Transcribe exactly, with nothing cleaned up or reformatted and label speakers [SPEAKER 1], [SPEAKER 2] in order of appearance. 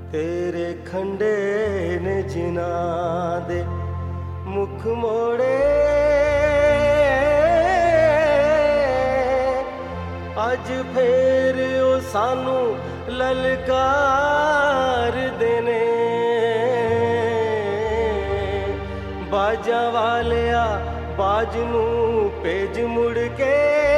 [SPEAKER 1] ਤੇਰੇ ਖੰਡੇ ਨੇ ਜਿਨ੍ਹਾਂ ਦੇ ਮੁਖ ਮੋੜੇ, ਅੱਜ ਫੇਰ ਉਹ ਸਾਨੂੰ ਲਲਕਾਰਦੇ ਨੇ। ਬਾਜਾਂ ਵਾਲਿਆ ਬਾਜ ਨੂੰ ਭੇਜ ਮੁੜ ਕੇ,